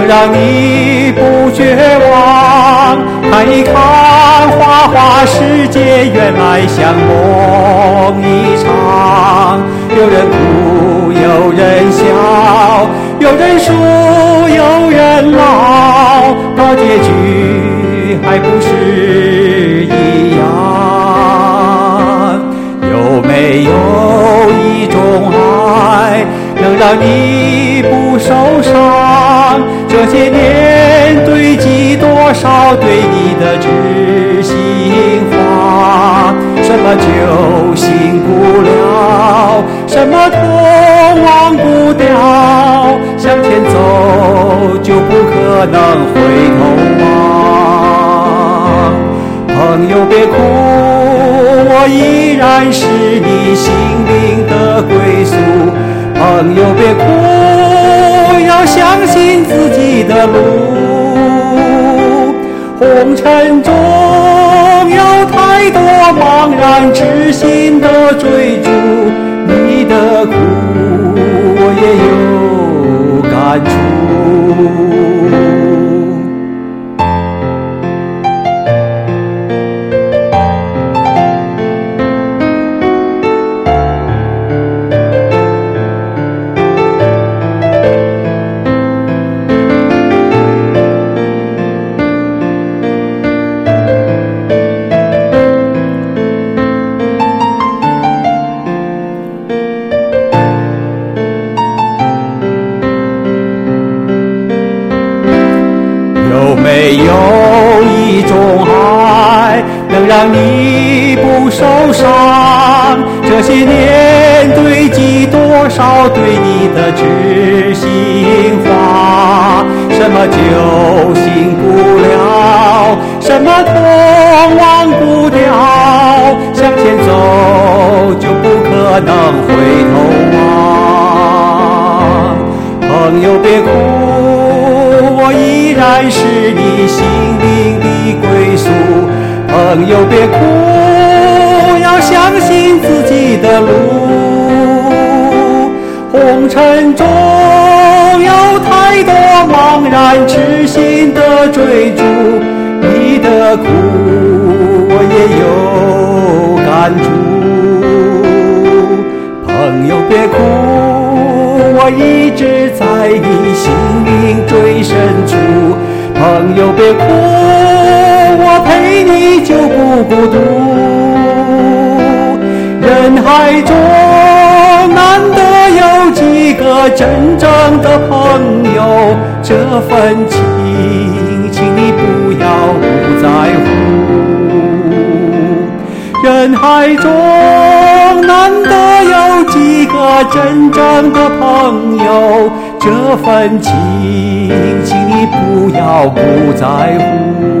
让你不绝望。看一看花花世界，原来像梦一场。有人哭，有人笑，有人输，有人老，到结局还不是一样。有没有一种爱能让你不受伤？这些年堆积多少对你的知心话？什么酒醒不了，什么痛忘不掉，向前走就不可能回头望。朋友别哭，我依然是你心灵的归宿。朋友别哭，要相信自己的路。红尘中有太多茫然痴心的追逐，你的苦我也有感触。有没有一种爱能让你不受伤？这些年堆积多少对你的知心话？什么酒醒不了，什么痛忘不掉，向前走就不可能回头望。朋友别哭，我依然是你心灵的归宿。朋友别哭，要相信自己的路。红尘中有太多茫然痴心的追逐，你的苦我也有感触。朋友别哭，我一直在你心灵最深处。朋友别哭，我陪你就不孤独。人海中难得有几个真正的朋友，这份情请你不要不在乎。人海中难得有几个真正的朋友，这份情请你不要不在乎。